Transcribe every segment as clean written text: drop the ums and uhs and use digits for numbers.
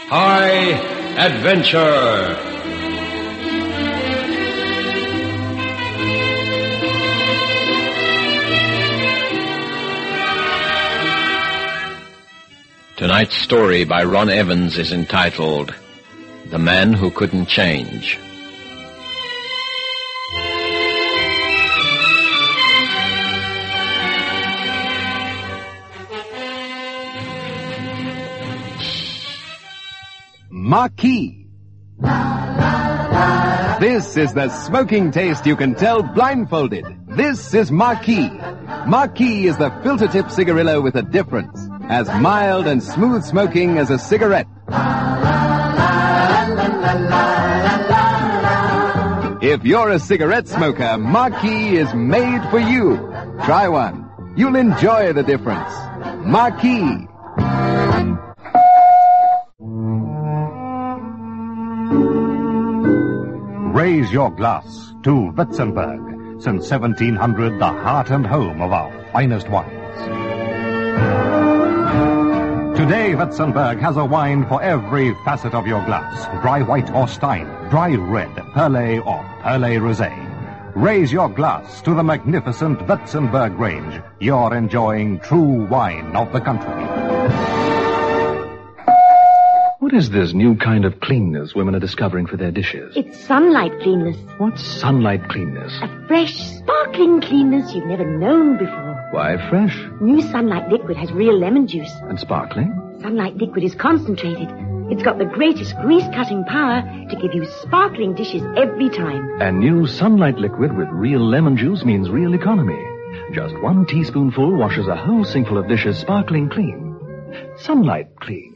High Adventure. Tonight's story by Ron Evans is entitled The Man Who Couldn't Change. Marquis. This is the smoking taste you can tell blindfolded. This is Marquis. Marquis is the filter-tip cigarillo with a difference. As mild and smooth smoking as a cigarette. If you're a cigarette smoker, Marquis is made for you. Try one. You'll enjoy the difference. Marquis. Raise your glass to Witzenberg. Since 1700, the heart and home of our finest wines. Today, Witzenberg has a wine for every facet of your glass. Dry white or stein, dry red, Perle or Perle Rosé. Raise your glass to the magnificent Witzenberg range. You're enjoying true wine of the country. What is this new kind of cleanness women are discovering for their dishes? It's sunlight cleanness. What's sunlight cleanness? A fresh, sparkling cleanness you've never known before. Why fresh? New Sunlight Liquid has real lemon juice. And sparkling? Sunlight Liquid is concentrated. It's got the greatest grease-cutting power to give you sparkling dishes every time. And new Sunlight Liquid with real lemon juice means real economy. Just 1 teaspoonful washes a whole sinkful of dishes sparkling clean. Sunlight Clean.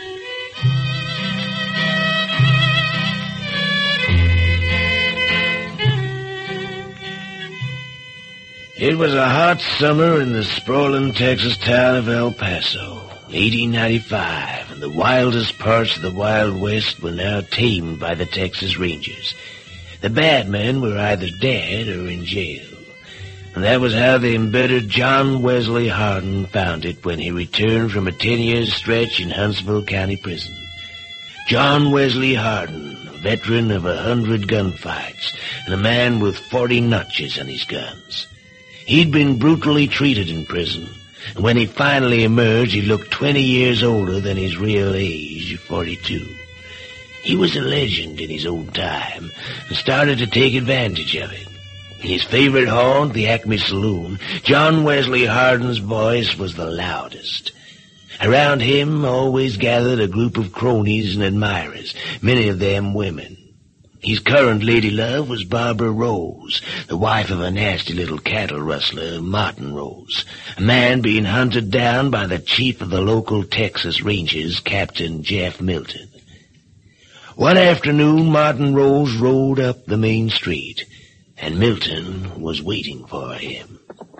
It was a hot summer in the sprawling Texas town of El Paso, 1895, and the wildest parts of the Wild West were now tamed by the Texas Rangers. The bad men were either dead or in jail. And that was how the embittered John Wesley Hardin found it when he returned from a 10-year stretch in Huntsville County Prison. John Wesley Hardin, a veteran of 100 gunfights, and a man with 40 notches on his guns. He'd been brutally treated in prison, and when he finally emerged, he looked 20 years older than his real age of 42. He was a legend in his old time, and started to take advantage of it. In his favorite haunt, the Acme Saloon, John Wesley Hardin's voice was the loudest. Around him always gathered a group of cronies and admirers, many of them women. His current lady love was Barbara Rose, the wife of a nasty little cattle rustler, Martin Rose, a man being hunted down by the chief of the local Texas Rangers, Captain Jeff Milton. One afternoon, Martin Rose rode up the main street, and Milton was waiting for him.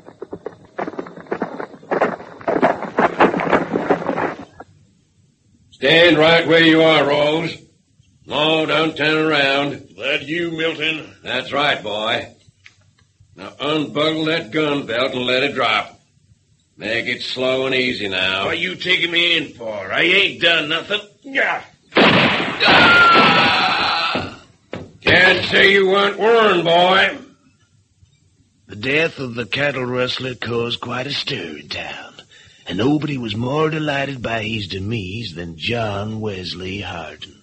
Stand right where you are, Rose. No, don't turn around. That you, Milton? That's right, boy. Now unbuckle that gun belt and let it drop. Make it slow and easy now. What are you taking me in for? I ain't done nothing. Yeah. Can't say you weren't warned, boy. The death of the cattle rustler caused quite a stir in town, and nobody was more delighted by his demise than John Wesley Hardin.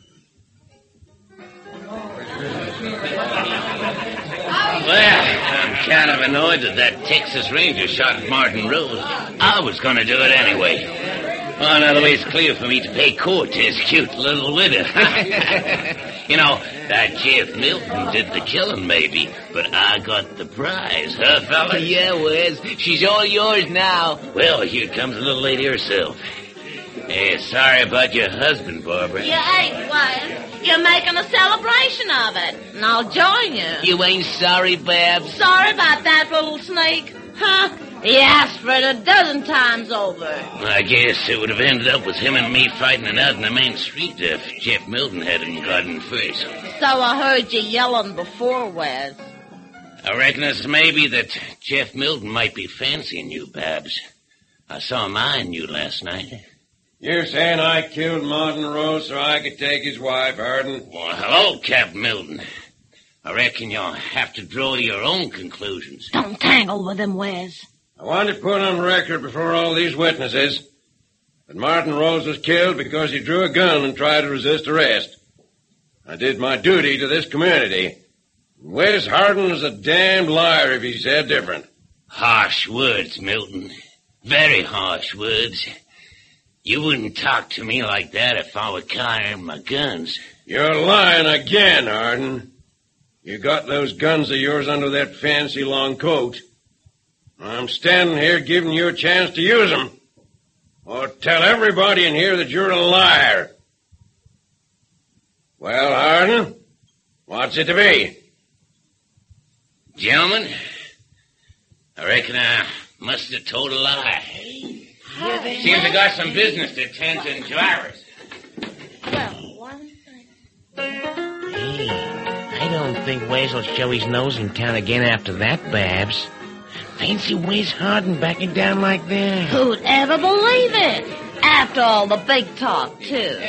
Well, I'm kind of annoyed that Texas Ranger shot Martin Rose. I was going to do it anyway. Well, now the way it's clear for me to pay court to his cute little widow. You know, that Jeff Milton did the killing, maybe, but I got the prize, huh, fella? Yeah, Wes. She's all yours now. Well, here comes the little lady herself. Hey, sorry about your husband, Barbara. You ain't, Wes. You're making a celebration of it, and I'll join you. You ain't sorry, Babs? Sorry about that little snake, huh? He asked for it a dozen times over. I guess it would have ended up with him and me fighting it out in the main street if Jeff Milton hadn't gotten first. So I heard you yelling before, Wes. I reckon it's maybe that Jeff Milton might be fancying you, Babs. I saw him eyeing you last night. You're saying I killed Martin Rose so I could take his wife, Hardin? Well, hello, Captain Milton. I reckon you'll have to draw your own conclusions. Don't tangle with him, Wes. I want to put on record before all these witnesses that Martin Rose was killed because he drew a gun and tried to resist arrest. I did my duty to this community. Wes Hardin is a damned liar if he said different. Harsh words, Milton. Very harsh words. You wouldn't talk to me like that if I were carrying my guns. You're lying again, Hardin. You got those guns of yours under that fancy long coat. I'm standing here giving you a chance to use them. Or tell everybody in here that you're a liar. Well, Hardin, what's it to be? Gentlemen, I reckon I must have told a lie. Seems I got some business to attend to in Jairus. Hey, I don't think Wes will show his nose in town again after that, Babs. Fancy Wes Hardin backing down like that. Who'd ever believe it? After all the big talk, too.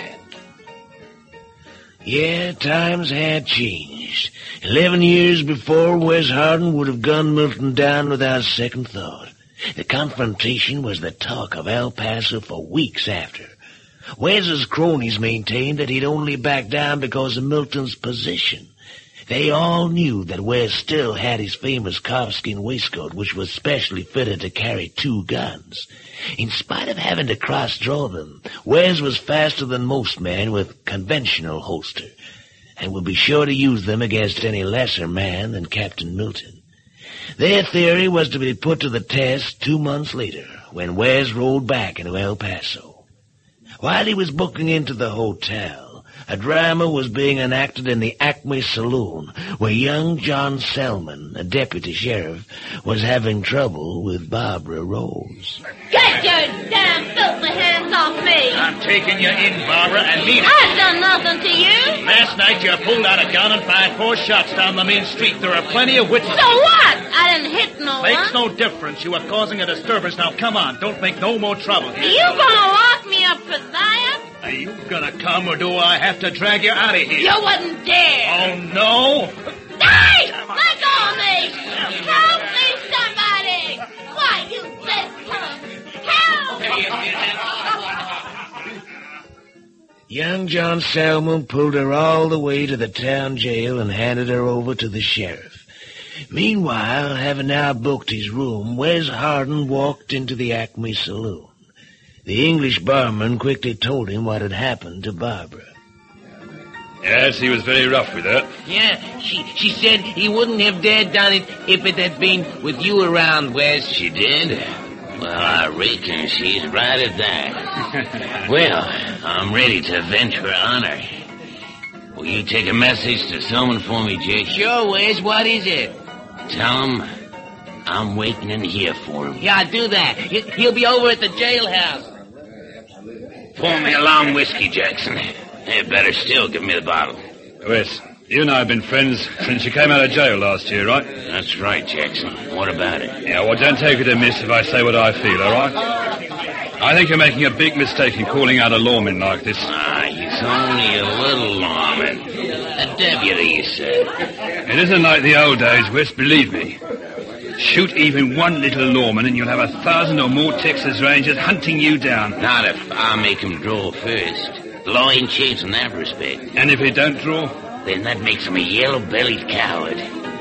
Yeah, times had changed. 11 years before, Wes Hardin would have gunned Milton down without a second thought. The confrontation was the talk of El Paso for weeks after. Wes's cronies maintained that he'd only backed down because of Milton's position. They all knew that Wes still had his famous calfskin waistcoat, which was specially fitted to carry 2 guns. In spite of having to cross-draw them, Wes was faster than most men with conventional holster, and would be sure to use them against any lesser man than Captain Milton. Their theory was to be put to the test 2 months later, when Wes rolled back into El Paso. While he was booking into the hotel, a drama was being enacted in the Acme Saloon, where young John Selman, a deputy sheriff, was having trouble with Barbara Rose. Get your damn filthy hands off me! I'm taking you in, Barbara, and mean it. I've done nothing to you. Last night you pulled out a gun and fired 4 shots down the main street. There are plenty of witnesses. So what? I didn't hit no one. Makes no difference. You were causing a disturbance. Now, come on. Don't make no more trouble. Are you gonna lock me up for that? Are you gonna come, or do I have to drag you out of here? You wouldn't dare. Oh, no? Hey! Let go of me! Help me, somebody! Why, you dead punk! Help! Young John Selman pulled her all the way to the town jail and handed her over to the sheriff. Meanwhile, having now booked his room, Wes Hardin walked into the Acme Saloon. The English barman quickly told him what had happened to Barbara. Yes, he was very rough with her. Yeah, she said he wouldn't have dared done it if it had been with you around, Wes. She did? Well, I reckon she's right at that. Well, I'm ready to venture honor. Will you take a message to someone for me, Jake? Sure, Wes. What is it? Tell him I'm waiting in here for him. Yeah, do that. He'll be over at the jailhouse. Pour me a long whiskey, Jackson. Hey, better still, give me the bottle. Wes, you and I have been friends since you came out of jail last year, right? That's right, Jackson. What about it? Yeah, well, don't take it amiss if I say what I feel, all right? I think you're making a big mistake in calling out a lawman like this. He's only a little lawman. A deputy, you said. It isn't like the old days, Wes, believe me. Shoot even one little lawman and you'll have 1,000 or more Texas Rangers hunting you down. Not if I make him draw first. The law ain't changed in that respect. And if he don't draw? Then that makes him a yellow-bellied coward.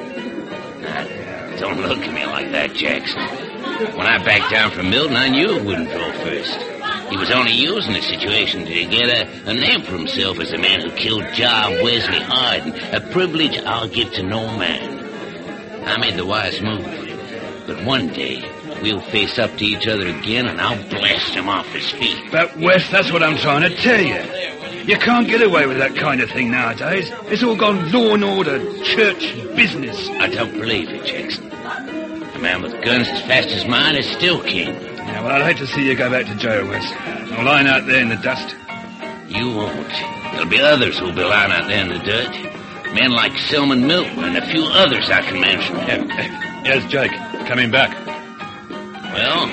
Now, don't look at me like that, Jackson. When I backed down from Milton, I knew it wouldn't draw first. He was only using the situation to get a name for himself as the man who killed Job Wesley Hardin, a privilege I'll give to no man. I made the wise move. But one day, we'll face up to each other again, and I'll blast him off his feet. But, Wes, that's what I'm trying to tell you. You can't get away with that kind of thing nowadays. It's all gone law and order, church, business. I don't believe it, Jackson. A man with guns as fast as mine is still king. Yeah, well, I'd hate to see you go back to jail, Wes. Or lying out there in the dust. You won't. There'll be others who'll be lying out there in the dirt. Men like Selman Milton and a few others I can mention. Yes, Jake. Coming back. Well,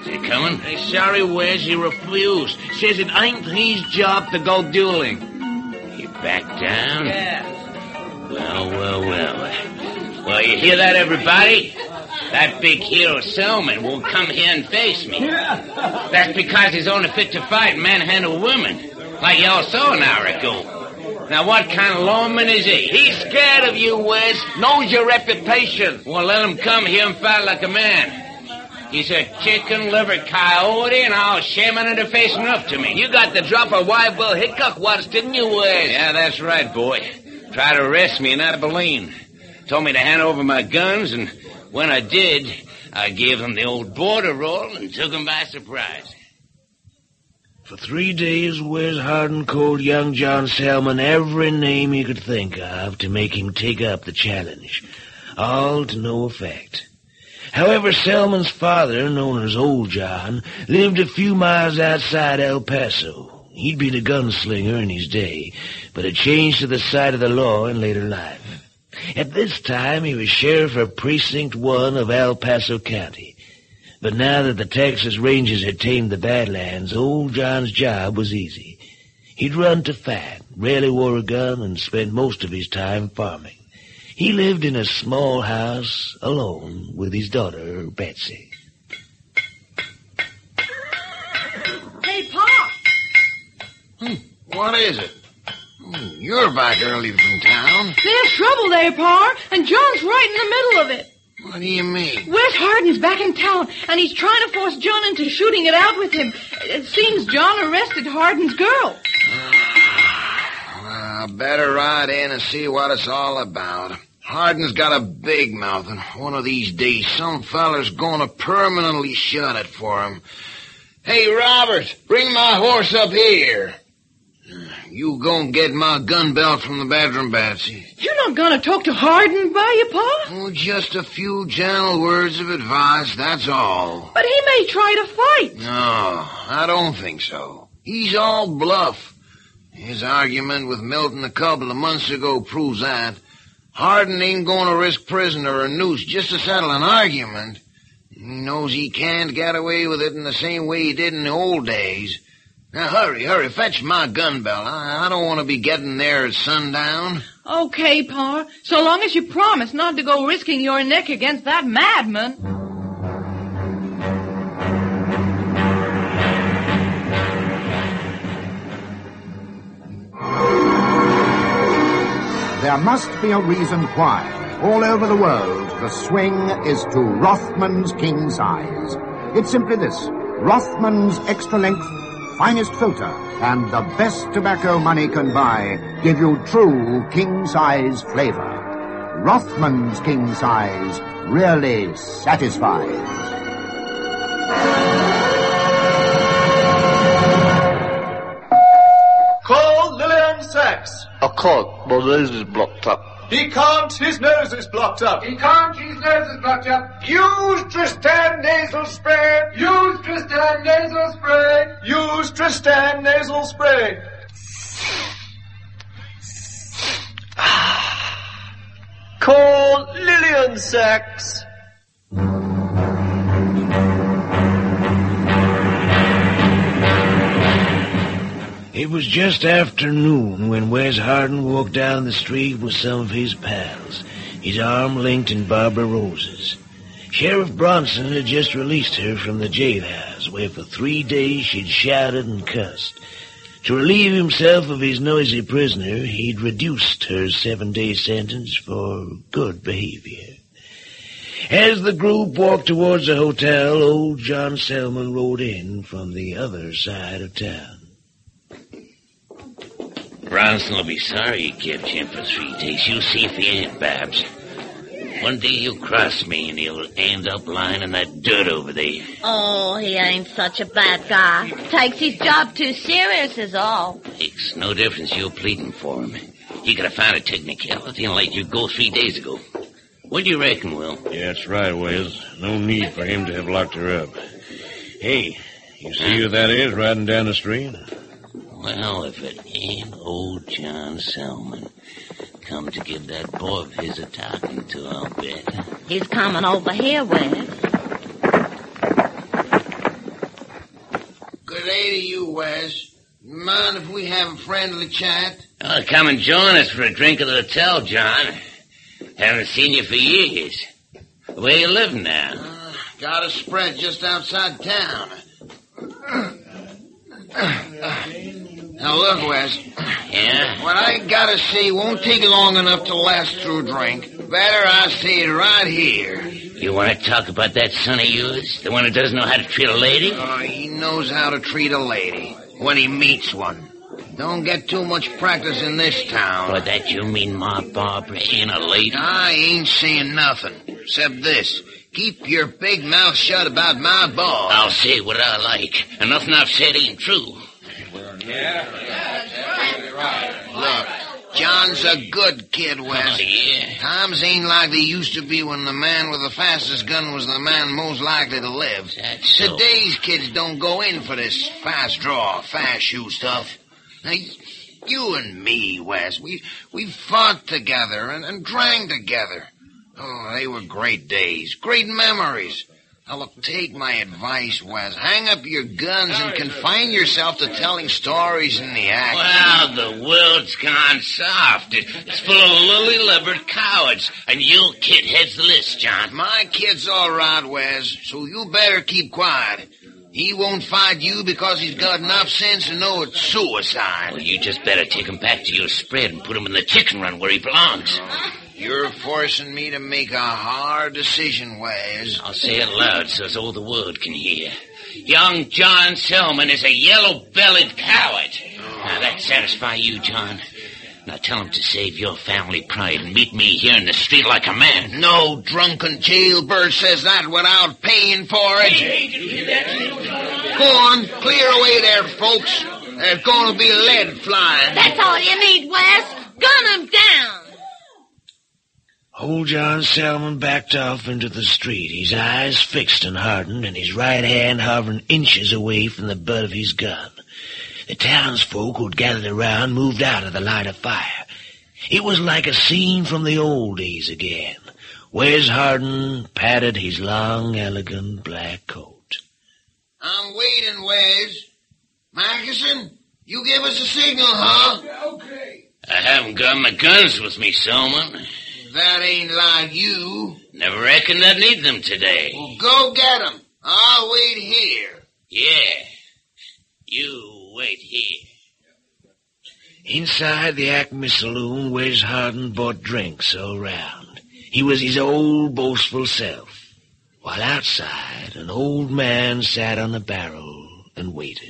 You coming? Hey, sorry, Wes, he refused. Says it ain't his job to go dueling. He backed down? Yeah. Well. Well, you hear that, everybody? That big hero Selman won't come here and face me. That's because he's only fit to fight and manhandle women, like y'all saw an hour ago. Now, what kind of lawman is he? He's scared of you, Wes. Knows your reputation. Well, let him come here and fight like a man. He's a chicken liver coyote, and I'll shame him into facing up to me. You got the drop of Wild Bill Hickok once, didn't you, Wes? Yeah, that's right, boy. Tried to arrest me in Abilene. Told me to hand over my guns, and when I did, I gave him the old border roll and took him by surprise. For 3 days, Wes Hardin called young John Selman every name he could think of to make him take up the challenge. All to no effect. However, Selman's father, known as Old John, lived a few miles outside El Paso. He'd been a gunslinger in his day, but had changed to the side of the law in later life. At this time, he was sheriff of Precinct 1 of El Paso County. But now that the Texas Rangers had tamed the Badlands, Old John's job was easy. He'd run to fight, rarely wore a gun, and spent most of his time farming. He lived in a small house, alone, with his daughter, Betsy. Hey, Pop! What is it? You're back early from town. There's trouble there, Pa, and John's right in the middle of it. What do you mean? Wes Hardin's back in town, and he's trying to force John into shooting it out with him. It seems John arrested Hardin's girl. Well, better ride in and see what it's all about. Hardin's got a big mouth, and one of these days some feller's going to permanently shut it for him. Hey, Robert, bring my horse up here. You go and get my gun belt from the bedroom, Betsy. You're not going to talk to Hardin, are you, Pa? Oh, just a few gentle words of advice, that's all. But he may try to fight. No, I don't think so. He's all bluff. His argument with Milton a couple of months ago proves that. Hardin ain't going to risk prison or a noose just to settle an argument. He knows he can't get away with it in the same way he did in the old days. Now, hurry, fetch my gun belt. I don't want to be getting there at sundown. Okay, Pa, so long as you promise not to go risking your neck against that madman. There must be a reason why, all over the world, the swing is to Rothman's king size. It's simply this: Rothman's extra length, finest filter, and the best tobacco money can buy give you true king-size flavor. Rothman's king size really satisfies. Call Lillian Sachs. I can't. My nose is blocked up. He can't. His nose is blocked up. He can't. His nose is blocked up. Use Tristan nasal spray. Use Tristan nasal spray. Use Tristan nasal spray. Call Lillian Sachs. It was just after noon when Wes Hardin walked down the street with some of his pals, his arm linked in Barbara Rose's. Sheriff Bronson had just released her from the jailhouse, where for 3 days she'd shouted and cussed. To relieve himself of his noisy prisoner, he'd reduced her 7-day sentence for good behavior. As the group walked towards the hotel, old John Selman rode in from the other side of town. Bronson will be sorry he kept you in for 3 days. You'll see if he ain't, Babs. One day he'll cross me and he'll end up lying in that dirt over there. Oh, he ain't such a bad guy. Takes his job too serious is all. Makes no difference you're pleading for him. He could have found a technicality and let you go 3 days ago. What do you reckon, Will? Yeah, that's right, Wes. No need for him to have locked her up. Hey, you see who that is riding down the street? Well, if it ain't old John Selman, come to give that boy of his a talking to, I'll bet. He's coming over here, Wes. Good day to you, Wes. Mind if we have a friendly chat? Oh, come and join us for a drink at the hotel, John. Haven't seen you for years. Where you living now? Got a spread just outside town. Now look, Wes. Yeah? What I gotta say won't take long enough to last through a drink. Better I say it right here. You want to talk about that son of yours? The one who doesn't know how to treat a lady? Oh, he knows how to treat a lady when he meets one. Don't get too much practice in this town. By that you mean Ma Barbara ain't a lady? I ain't saying nothing, except this. Keep your big mouth shut about my boss. I'll say what I like, and nothing I've said ain't true. Look, John's a good kid, Wes. Oh, yeah? Times ain't like they used to be when the man with the fastest gun was the man most likely to live. That's so. Today's kids don't go in for this fast draw, fast shoot stuff. Now, you and me, Wes, we fought together and drank together. Oh, they were great days, great memories. Now, look, take my advice, Wes. Hang up your guns and confine yourself to telling stories in the act. Well, the world's gone soft. It's full of lily-livered cowards, and you'll kid heads the list, John. My kid's all right, Wes, so you better keep quiet. He won't fight you because he's got enough sense to know it's suicide. Well, you just better take him back to your spread and put him in the chicken run where he belongs. You're forcing me to make a hard decision, Wes. I'll say it loud so as all the world can hear. Young John Selman is a yellow-bellied coward. Now, that satisfy you, John? Now, tell him to save your family pride and meet me here in the street like a man. No drunken jailbird says that without paying for it. Go on, clear away there, folks. There's going to be lead flying. That's all you need, Wes. Gun him down. Old John Selman backed off into the street, his eyes fixed and hardened, and his right hand hovering inches away from the butt of his gun. The townsfolk who'd gathered around moved out of the line of fire. It was like a scene from the old days again. Wes Harden patted his long, elegant black coat. I'm waiting, Wes. Markison, you give us a signal, huh? Okay. I haven't got my guns with me, Selman. That ain't like you. Never reckoned I'd need them today. Well, go get 'em. I'll wait here. Yeah. You wait here. Inside the Acme Saloon, Wes Harden bought drinks all round. He was his old boastful self. While outside, an old man sat on a barrel and waited.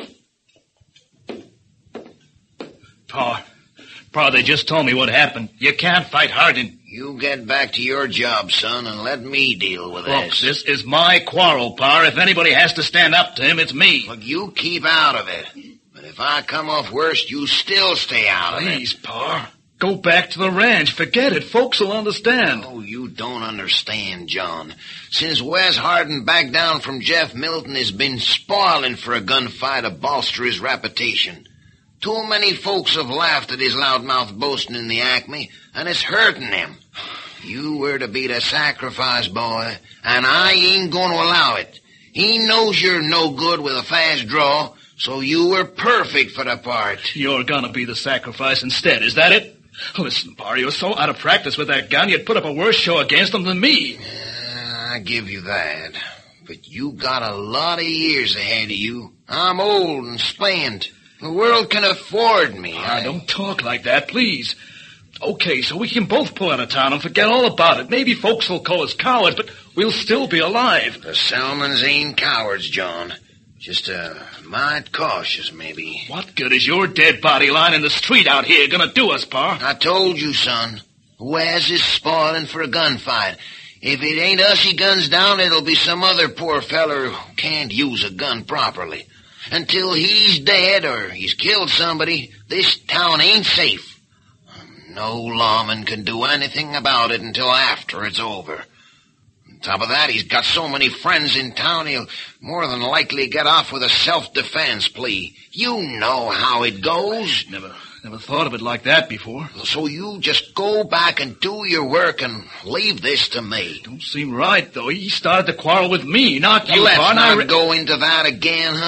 Pa, they just told me what happened. You can't fight Harden. You get back to your job, son, and let me deal with Look, this. this is my quarrel, Pa. If anybody has to stand up to him, it's me. Look, you keep out of it. But if I come off worst, you still stay out of it. Please, Pa. Go back to the ranch. Forget it. Folks will understand. Oh, you don't understand, John. Since Wes Harden backed down from Jeff Milton, has been spoiling for a gunfight to bolster his reputation. Too many folks have laughed at his loudmouth boasting in the Acme, and it's hurting him. You were to be the sacrifice, boy, and I ain't going to allow it. He knows you're no good with a fast draw, so you were perfect for the part. You're gonna be the sacrifice instead, is that it? Listen, Pa, you're so out of practice with that gun, you'd put up a worse show against them than me. I give you that. But you got a lot of years ahead of you. I'm old and spent. The world can afford me. Don't talk like that, please. Okay, so we can both pull out of town and forget all about it. Maybe folks will call us cowards, but we'll still be alive. The Selmans ain't cowards, John. Just mite cautious, maybe. What good is your dead body lying in the street out here gonna do us, Pa? I told you, son. Wes is spoiling for a gunfight. If it ain't us he guns down, it'll be some other poor feller who can't use a gun properly. Until he's dead or he's killed somebody, this town ain't safe. No lawman can do anything about it until after it's over. On top of that, he's got so many friends in town, he'll more than likely get off with a self-defense plea. You know how it goes. Never thought of it like that before. So you just go back and do your work and leave this to me. Don't seem right, though. He started the quarrel with me, not you, Let's Pa. not go into that again, huh?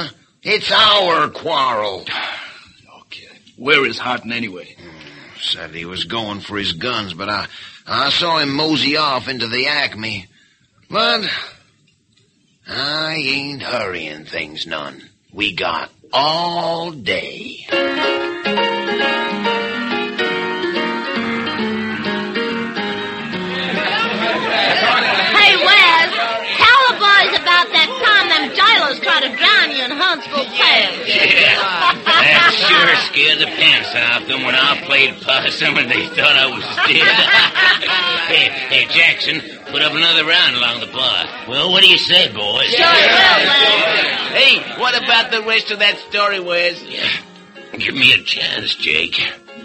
It's our quarrel. Where is Harden anyway? Said he was going for his guns, but I saw him mosey off into the Acme. But I ain't hurrying things none. We got all day. Hey, Wes, tell the boys about that time them Gilos tried to drown you in Huntsville Parish. That sure scared the pants off them when I played possum and they thought I was dead. hey, Jackson, put up another round along the bar. Well, what do you say, boys? Sure will, Wes. Hey, what about the rest of that story, Wes? Give me a chance, Jake.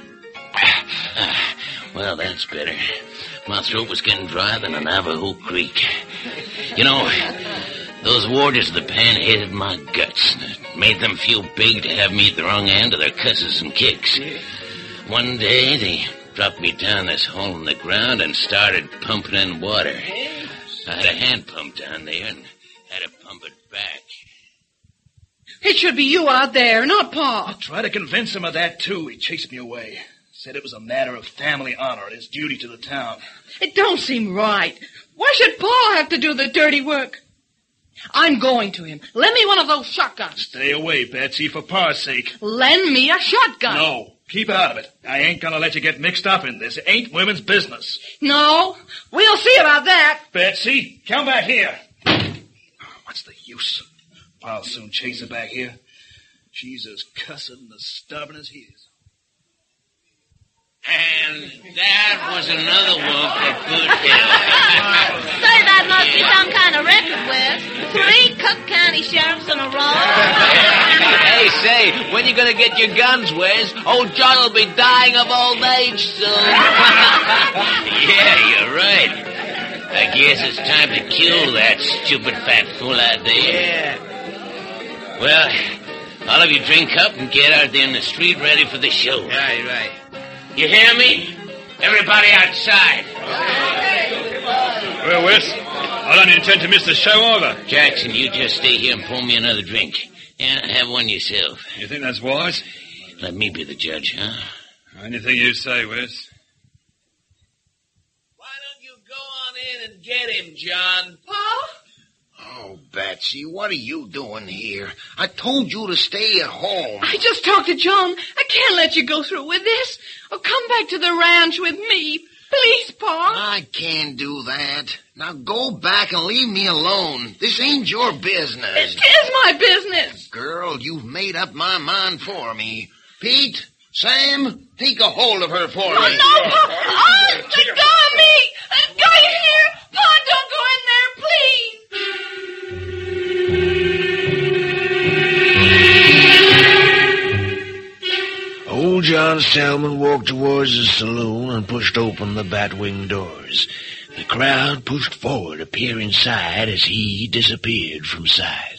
Well, that's better. My throat was getting drier than a Navajo Creek. You know, those warders of the pen hated my guts. It made them feel big to have me at the wrong end of their cusses and kicks. One day, they dropped me down this hole in the ground and started pumping in water. I had a hand pump down there and had to pump it back. It should be you out there, not Pa. I tried to convince him of that, too. He chased me away. Said it was a matter of family honor and his duty to the town. It don't seem right. Why should Pa have to do the dirty work? I'm going to him. Lend me one of those shotguns. Stay away, Betsy, for Pa's sake. Lend me a shotgun. No, keep out of it. I ain't gonna let you get mixed up in this. It ain't women's business. No, we'll see about that. Betsy, come back here. What's the use? Pa'll soon chase her back here. She's as cussed and as stubborn as he is. And that was another one for Good Hill. Say, that must be some kind of record, Wes. 3 Cook County sheriffs in a row. Hey, say, when you gonna get your guns, Wes? Old John will be dying of old age soon. Yeah, you're right. I guess it's time to kill that stupid fat fool out there. Yeah. Well, all of you drink up and get out there in the street ready for the show. Right. You hear me? Everybody outside. Well, Wes, I don't intend to miss the show either. Jackson, you just stay here and pour me another drink. Yeah, have one yourself. You think that's wise? Let me be the judge, huh? Anything you say, Wes. Why don't you go on in and get him, John? Pa? Oh, Betsy, what are you doing here? I told you to stay at home. I just talked to John. I can't let you go through with this. Oh, come back to the ranch with me. Please, Pa. I can't do that. Now go back and leave me alone. This ain't your business. It is my business. Girl, you've made up my mind for me. Pete, Sam, take a hold of her for me. Oh, no, Pa. Oh, let go of me. Let go of here. Pa, don't go in there, please. Old John Salmon walked towards the saloon and pushed open the bat-wing doors. The crowd pushed forward to peer inside as he disappeared from sight.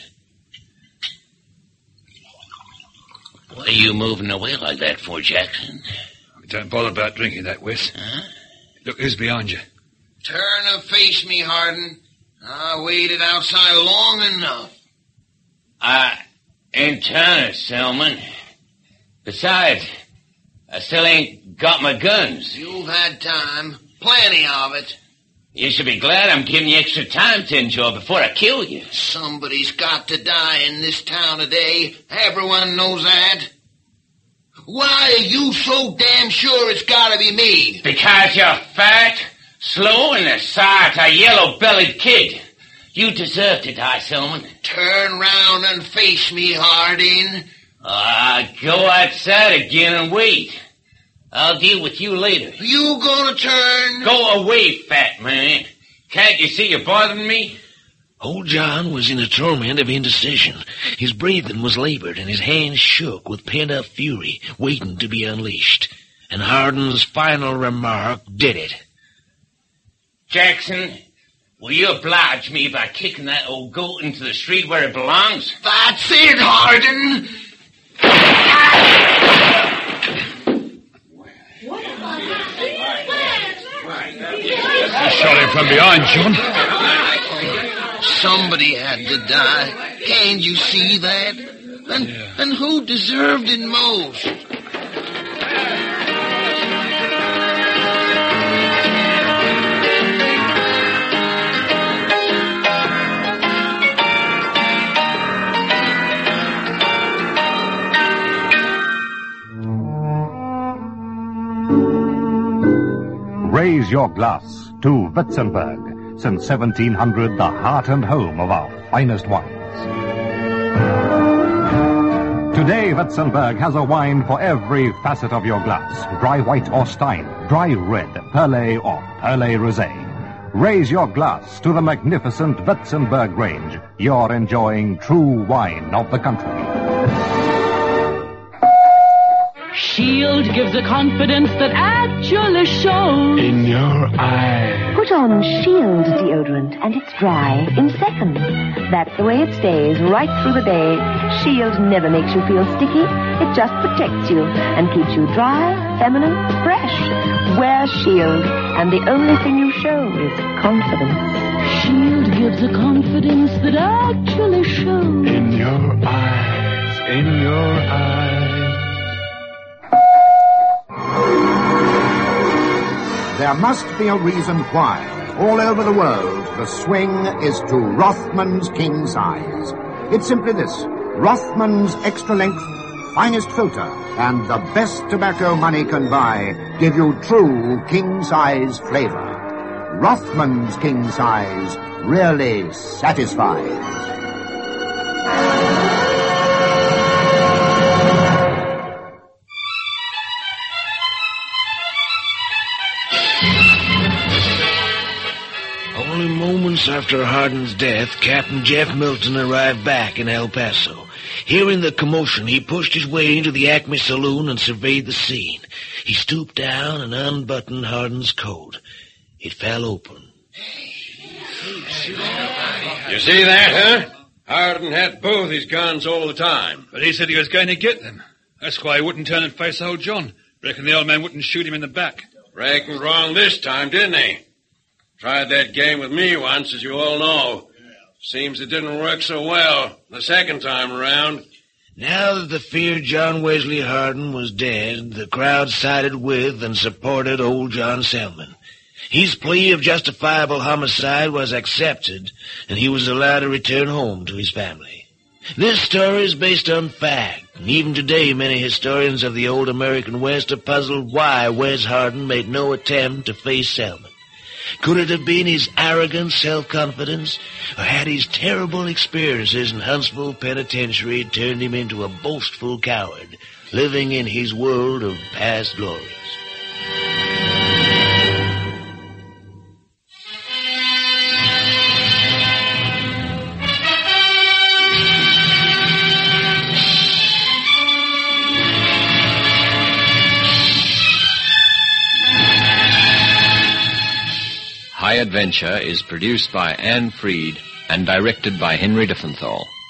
What are you moving away like that for, Jackson? Don't bother about drinking that, Wes. Huh? Look who's behind you. Turn and face me, Harden. I waited outside long enough. I ain't turning, Selman. Besides, I still ain't got my guns. You've had time. Plenty of it. You should be glad I'm giving you extra time to enjoy before I kill you. Somebody's got to die in this town today. Everyone knows that. Why are you so damn sure it's gotta be me? Because you're fat, slow, and the size of a yellow-bellied kid. You deserve to die, Selman. Turn round and face me, Harding. Go outside again and wait. I'll deal with you later. You gonna turn? Go away, fat man. Can't you see you're bothering me? Old John was in a torment of indecision. His breathing was labored and his hands shook with pent-up fury, waiting to be unleashed. And Hardin's final remark did it. Jackson, will you oblige me by kicking that old goat into the street where it belongs? That's it, Hardin! You shot him from behind, John. Somebody had to die. Can't you see that? And who deserved it most? Raise your glass to Witzenberg. Since 1700, the heart and home of our finest wines. Today, Witzenberg has a wine for every facet of your glass. Dry white or Stein, dry red, Perle or Perle Rosé. Raise your glass to the magnificent Witzenberg range. You're enjoying true wine of the country. Shield gives a confidence that actually shows. In your eye. Put on Shield deodorant and it's dry in seconds. That's the way it stays right through the day. Shield never makes you feel sticky. It just protects you and keeps you dry, feminine, fresh. Wear Shield and the only thing you show is confidence. Shield gives a confidence that actually shows. In your eyes. In your eyes. There must be a reason why, all over the world, the swing is to Rothman's king size. It's simply this: Rothman's extra length, finest filter, and the best tobacco money can buy give you true king size flavor. Rothman's king size really satisfies. Only moments after Hardin's death, Captain Jeff Milton arrived back in El Paso. Hearing the commotion, he pushed his way into the Acme saloon and surveyed the scene. He stooped down and unbuttoned Hardin's coat. It fell open. You see that, huh? Hardin had both his guns all the time. But he said he was going to get them. That's why he wouldn't turn and face old John. Reckon the old man wouldn't shoot him in the back. Reckoned wrong this time, didn't he? Tried that game with me once, as you all know. Seems it didn't work so well the second time around. Now that the feared John Wesley Hardin was dead, the crowd sided with and supported old John Selman. His plea of justifiable homicide was accepted, and he was allowed to return home to his family. This story is based on fact, and even today many historians of the old American West are puzzled why Wes Hardin made no attempt to face Selman. Could it have been his arrogant self-confidence, or had his terrible experiences in Huntsville Penitentiary turned him into a boastful coward, living in his world of past glories? High Adventure is produced by Anne Freed and directed by Henry Diffenthal.